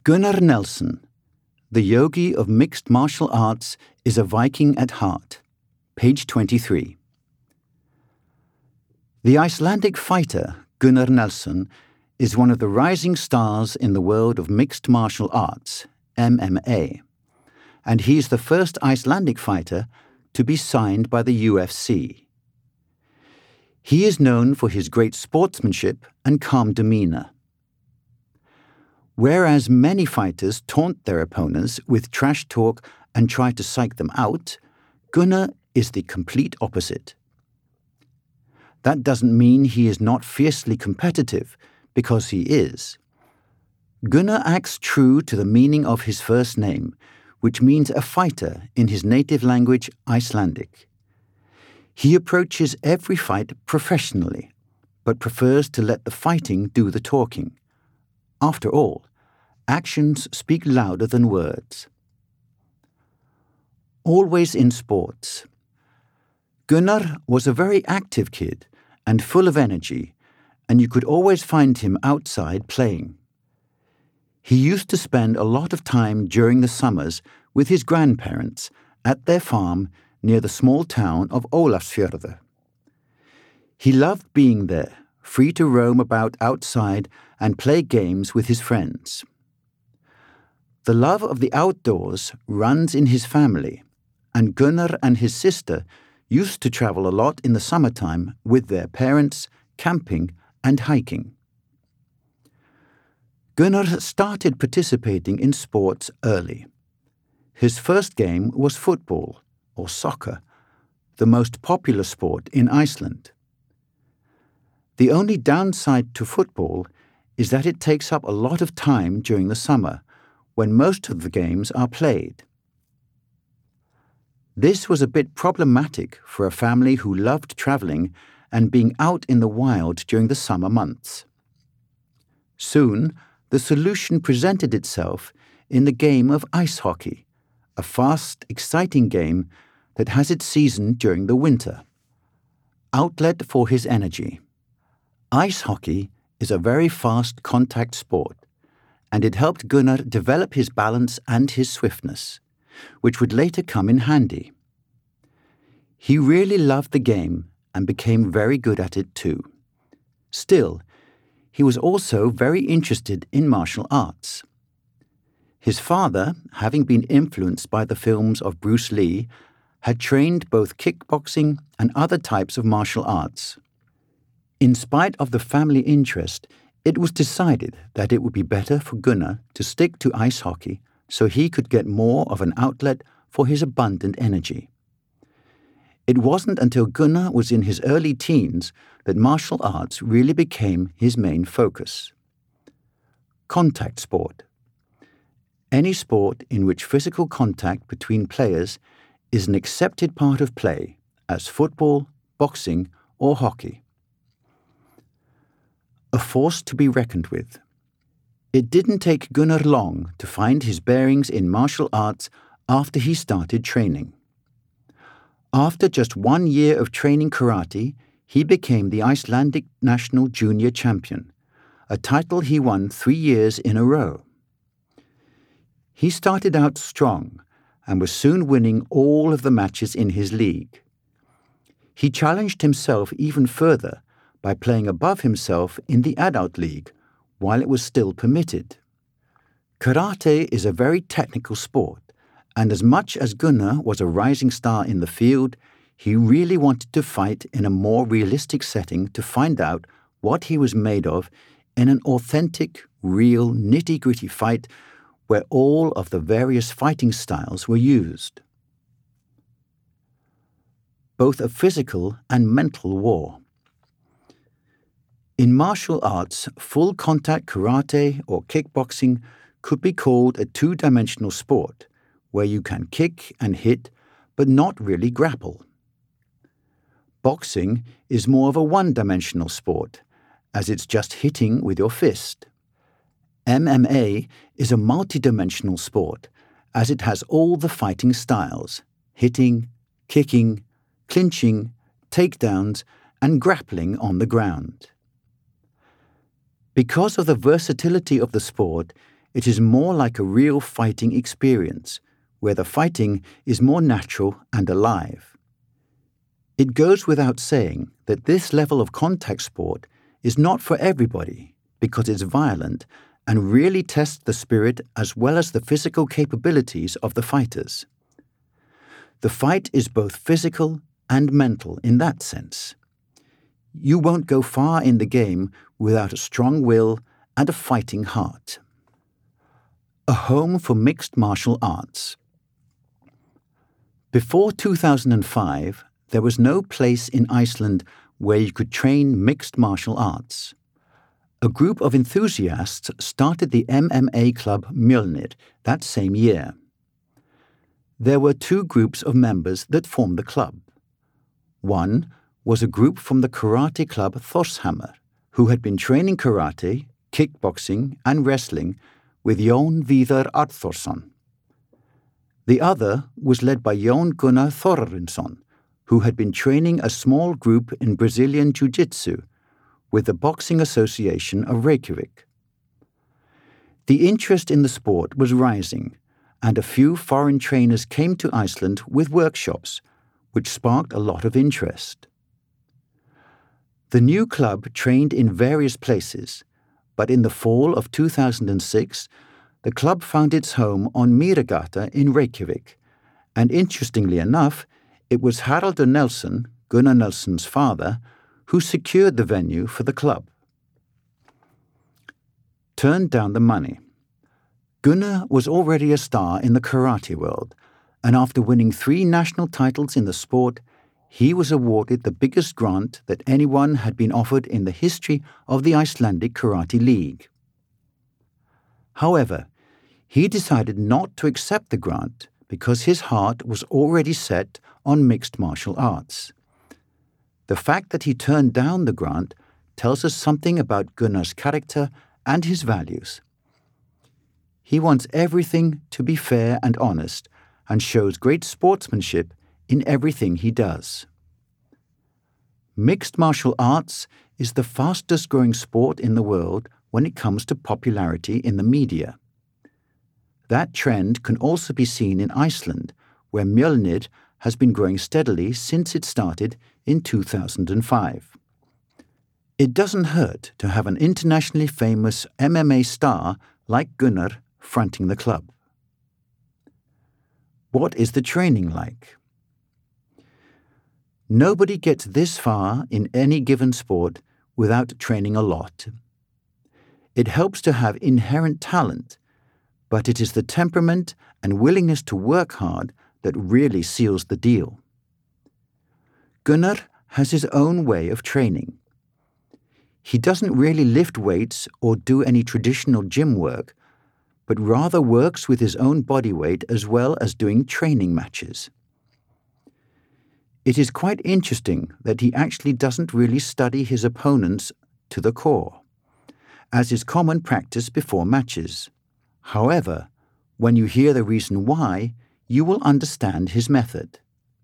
Gunnar Nelson, the yogi of mixed martial arts, is a Viking at heart. Page 23. The Icelandic fighter Gunnar Nelson is one of the rising stars in the world of mixed martial arts, MMA, and he is the first Icelandic fighter to be signed by the UFC. He is known for his great sportsmanship and calm demeanor. Whereas many fighters taunt their opponents with trash talk and try to psych them out, Gunnar is the complete opposite. That doesn't mean he is not fiercely competitive, because he is. Gunnar acts true to the meaning of his first name, which means a fighter in his native language, Icelandic. He approaches every fight professionally, but prefers to let the fighting do the talking. After all, actions speak louder than words. Always in sports. Gunnar was a very active kid and full of energy, and you could always find him outside playing. He used to spend a lot of time during the summers with his grandparents at their farm near the small town of Ólafsfjörður. He loved being there, free to roam about outside and play games with his friends. The love of the outdoors runs in his family, and Gunnar and his sister used to travel a lot in the summertime with their parents, camping and hiking. Gunnar started participating in sports early. His first game was football, or soccer, the most popular sport in Iceland. The only downside to football is that it takes up a lot of time during the summer, when most of the games are played. This was a bit problematic for a family who loved traveling and being out in the wild during the summer months. Soon, the solution presented itself in the game of ice hockey, a fast, exciting game that has its season during the winter. Outlet for his energy. Ice hockey is a very fast contact sport, and it helped Gunnar develop his balance and his swiftness, which would later come in handy. He really loved the game and became very good at it too. Still, he was also very interested in martial arts. His father, having been influenced by the films of Bruce Lee, had trained both kickboxing and other types of martial arts. In spite of the family interest, it was decided that it would be better for Gunnar to stick to ice hockey so he could get more of an outlet for his abundant energy. It wasn't until Gunnar was in his early teens that martial arts really became his main focus. Contact sport. Any sport in which physical contact between players is an accepted part of play, as football, boxing, or hockey. A force to be reckoned with. It didn't take Gunnar long to find his bearings in martial arts after he started training. After just 1 year of training karate, he became the Icelandic national junior champion, a title he won 3 years in a row. He started out strong and was soon winning all of the matches in his league. He challenged himself even further by playing above himself in the adult league while it was still permitted. Karate is a very technical sport, and as much as Gunnar was a rising star in the field, he really wanted to fight in a more realistic setting to find out what he was made of in an authentic, real, nitty-gritty fight where all of the various fighting styles were used. Both a physical and mental war. In martial arts, full contact karate or kickboxing could be called a two-dimensional sport, where you can kick and hit, but not really grapple. Boxing is more of a one-dimensional sport, as it's just hitting with your fist. MMA is a multi-dimensional sport, as it has all the fighting styles: hitting, kicking, clinching, takedowns, and grappling on the ground. Because of the versatility of the sport, It is more like a real fighting experience, where the fighting is more natural and alive. It goes without saying that this level of contact sport is not for everybody because it's violent and really tests the spirit as well as the physical capabilities of the fighters. The fight is both physical and mental in that sense. You won't go far in the game without a strong will and a fighting heart. A home for mixed martial arts. Before 2005, there was no place in Iceland where you could train mixed martial arts. A group of enthusiasts started the MMA club Mjolnir that same year. There were two groups of members that formed the club. One was a group from the karate club Thorshamar, who had been training karate, kickboxing, and wrestling with Jón Víðar Arnþórsson. The other was led by Jón Gunnar Þórarinsson, who had been training a small group in Brazilian Jiu-Jitsu with the Boxing Association of Reykjavik. The interest in the sport was rising, and a few foreign trainers came to Iceland with workshops, which sparked a lot of interest. The new club trained in various places, but in the fall of 2006, the club found its home on Mýrargata in Reykjavik, and interestingly enough, it was Haraldur Nelson, Gunnar Nelson's father, who secured the venue for the club. Turned down the money. Gunnar was already a star in the karate world, and after winning 3 national titles in the sport, he was awarded the biggest grant that anyone had been offered in the history of the Icelandic Karate League. However, he decided not to accept the grant because his heart was already set on mixed martial arts. The fact that he turned down the grant tells us something about Gunnar's character and his values. He wants everything to be fair and honest and shows great sportsmanship in everything he does. Mixed martial arts is the fastest growing sport in the world when it comes to popularity in the media. That trend can also be seen in Iceland, where Mjolnir has been growing steadily since it started in 2005. It doesn't hurt to have an internationally famous MMA star like Gunnar fronting the club. What is the training like? Nobody gets this far in any given sport without training a lot. It helps to have inherent talent, but it is the temperament and willingness to work hard that really seals the deal. Gunnar has his own way of training. He doesn't really lift weights or do any traditional gym work, but rather works with his own body weight as well as doing training matches. It is quite interesting that he actually doesn't really study his opponents to the core, as is common practice before matches. However, when you hear the reason why, you will understand his method.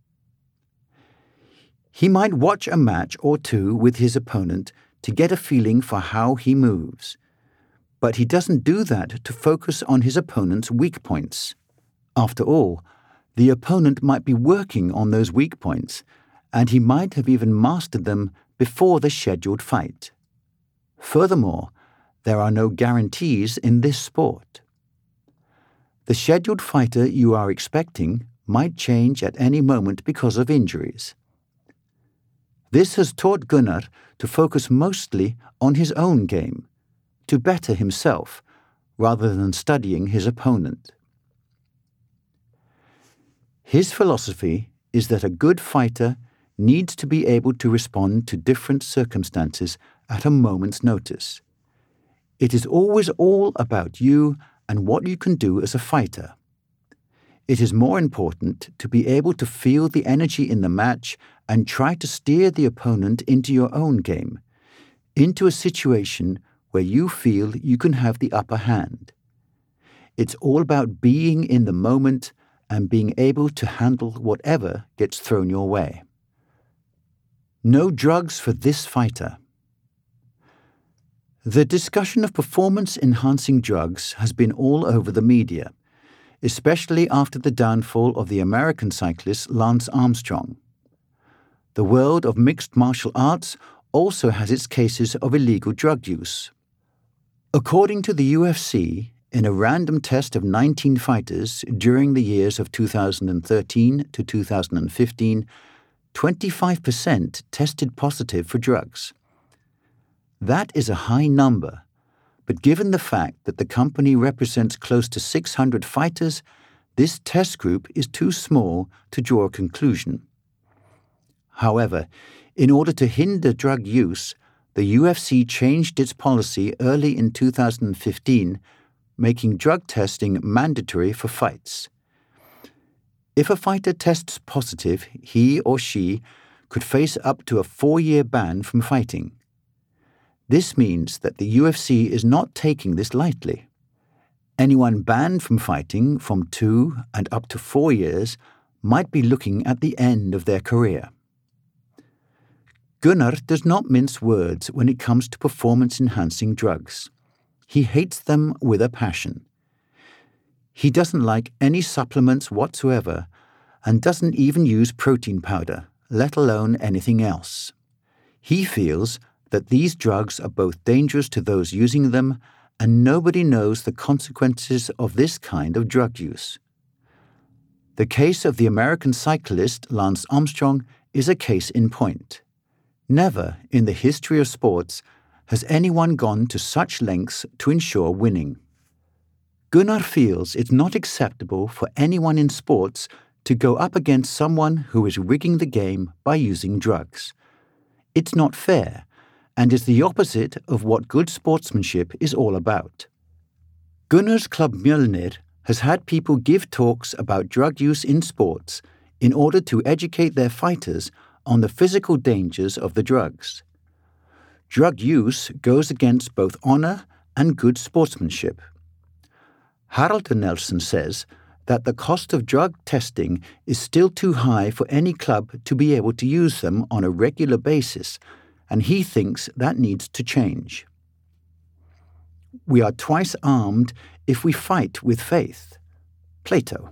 He might watch a match or two with his opponent to get a feeling for how he moves, but he doesn't do that to focus on his opponent's weak points. After all, the opponent might be working on those weak points, and he might have even mastered them before the scheduled fight. Furthermore, there are no guarantees in this sport. The scheduled fighter you are expecting might change at any moment because of injuries. This has taught Gunnar to focus mostly on his own game, to better himself, rather than studying his opponent. His philosophy is that a good fighter needs to be able to respond to different circumstances at a moment's notice. It is always all about you and what you can do as a fighter. It is more important to be able to feel the energy in the match and try to steer the opponent into your own game, into a situation where you feel you can have the upper hand. It's all about being in the moment and being able to handle whatever gets thrown your way. No drugs for this fighter. The discussion of performance-enhancing drugs has been all over the media, especially after the downfall of the American cyclist Lance Armstrong. The world of mixed martial arts also has its cases of illegal drug use. According to the UFC, in a random test of 19 fighters during the years of 2013 to 2015, 25% tested positive for drugs. That is a high number, but given the fact that the company represents close to 600 fighters, this test group is too small to draw a conclusion. However, in order to hinder drug use, the UFC changed its policy early in 2015, making drug testing mandatory for fights. If a fighter tests positive, he or she could face up to a 4-year ban from fighting. This means that the UFC is not taking this lightly. Anyone banned from fighting from 2 and up to 4 years might be looking at the end of their career. Gunnar does not mince words when it comes to performance-enhancing drugs. He hates them with a passion. He doesn't like any supplements whatsoever and doesn't even use protein powder, let alone anything else. He feels that these drugs are both dangerous to those using them, and nobody knows the consequences of this kind of drug use. The case of the American cyclist Lance Armstrong is a case in point. Never in the history of sports has anyone gone to such lengths to ensure winning. Gunnar feels it's not acceptable for anyone in sports to go up against someone who is rigging the game by using drugs. It's not fair, and is the opposite of what good sportsmanship is all about. Gunnar's club Mjölnir has had people give talks about drug use in sports in order to educate their fighters on the physical dangers of the drugs. Drug use goes against both honor and good sportsmanship. Haraldur Nelson says that the cost of drug testing is still too high for any club to be able to use them on a regular basis, and he thinks that needs to change. We are twice armed if we fight with faith. Plato.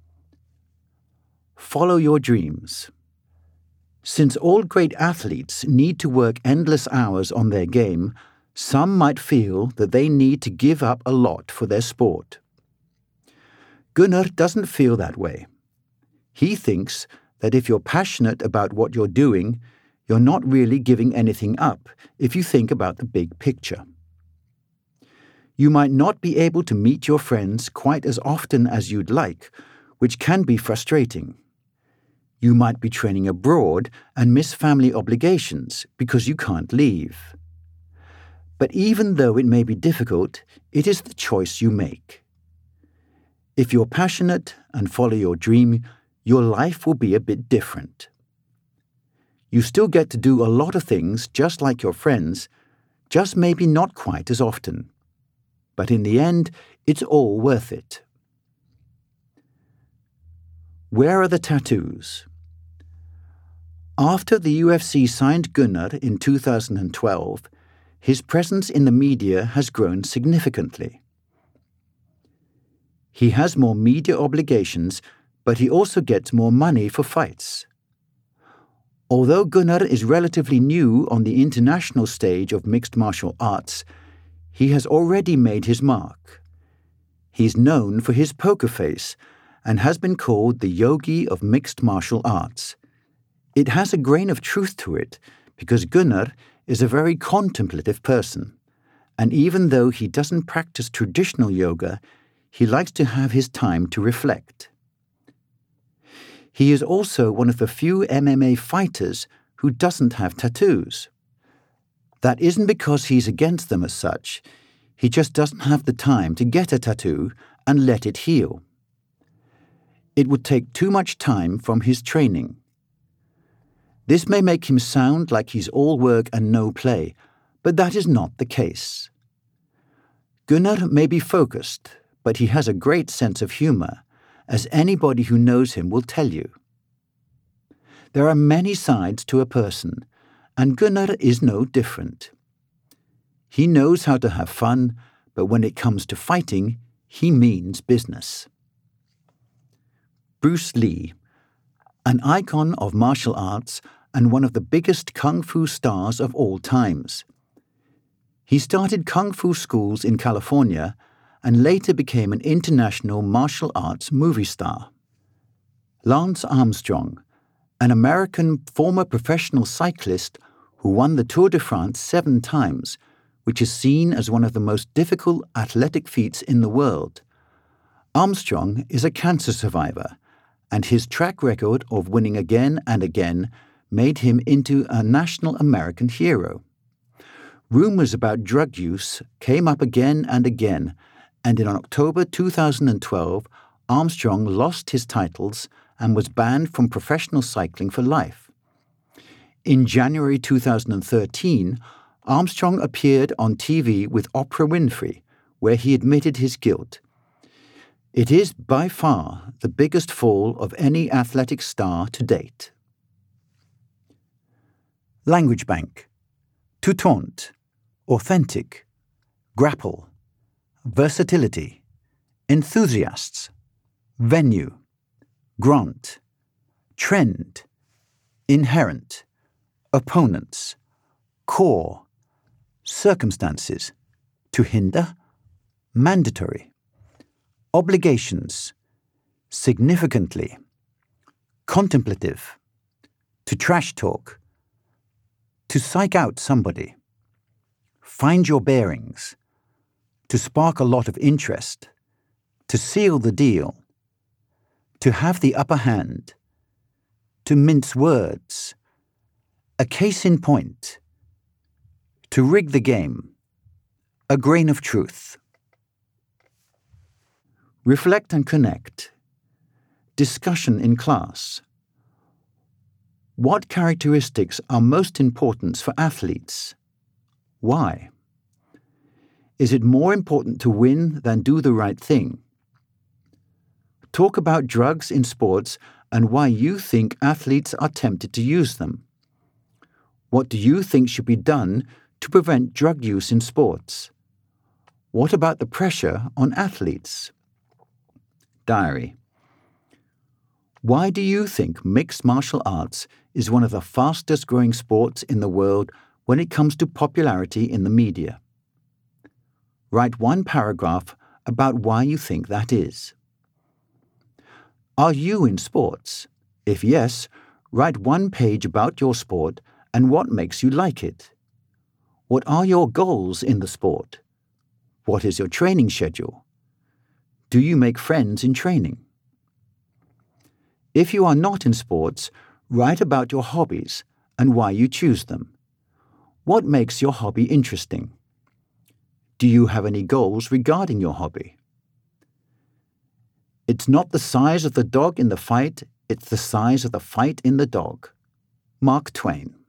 Follow your dreams. Since all great athletes need to work endless hours on their game, some might feel that they need to give up a lot for their sport. Gunnar doesn't feel that way. He thinks that if you're passionate about what you're doing, you're not really giving anything up if you think about the big picture. You might not be able to meet your friends quite as often as you'd like, which can be frustrating. You might be training abroad and miss family obligations because you can't leave. But even though it may be difficult, it is the choice you make. If you're passionate and follow your dream, your life will be a bit different. You still get to do a lot of things just like your friends, just maybe not quite as often. But in the end, it's all worth it. Where are the tattoos? After the UFC signed Gunnar in 2012, his presence in the media has grown significantly. He has more media obligations, but he also gets more money for fights. Although Gunnar is relatively new on the international stage of mixed martial arts, he has already made his mark. He's known for his poker face and has been called the yogi of mixed martial arts. It has a grain of truth to it because Gunnar is a very contemplative person, and even though he doesn't practice traditional yoga, he likes to have his time to reflect. He is also one of the few MMA fighters who doesn't have tattoos. That isn't because he's against them as such. He just doesn't have the time to get a tattoo and let it heal. It would take too much time from his training. This may make him sound like he's all work and no play, but that is not the case. Gunnar may be focused, but he has a great sense of humor, as anybody who knows him will tell you. There are many sides to a person, and Gunnar is no different. He knows how to have fun, but when it comes to fighting, he means business. Bruce Lee, an icon of martial arts and one of the biggest kung fu stars of all times. He started kung fu schools in California and later became an international martial arts movie star. Lance Armstrong, an American former professional cyclist who won the Tour de France 7 times, which is seen as one of the most difficult athletic feats in the world. Armstrong is a cancer survivor, and his track record of winning again and again made him into a national American hero. Rumors about drug use came up again and again, and in October 2012, Armstrong lost his titles and was banned from professional cycling for life. In January 2013, Armstrong appeared on TV with Oprah Winfrey, where he admitted his guilt. It is by far the biggest fall of any athletic star to date. Language bank. To taunt, authentic, grapple, versatility, enthusiasts, venue, grant, trend, inherent, opponents, core, circumstances, to hinder, mandatory, obligations, significantly, contemplative, to trash talk, to psych out somebody, find your bearings, to spark a lot of interest, to seal the deal, to have the upper hand, to mince words, a case in point, to rig the game, a grain of truth. Reflect and connect. Discussion in class. What characteristics are most important for athletes? Why? Is it more important to win than do the right thing? Talk about drugs in sports and why you think athletes are tempted to use them. What do you think should be done to prevent drug use in sports? What about the pressure on athletes? Diary. Why do you think mixed martial arts is one of the fastest growing sports in the world when it comes to popularity in the media? Write one paragraph about why you think that is. Are you in sports? If yes, write one page about your sport and what makes you like it. What are your goals in the sport? What is your training schedule? Do you make friends in training? If you are not in sports, write about your hobbies and why you choose them. What makes your hobby interesting? Do you have any goals regarding your hobby? It's not the size of the dog in the fight, it's the size of the fight in the dog. Mark Twain.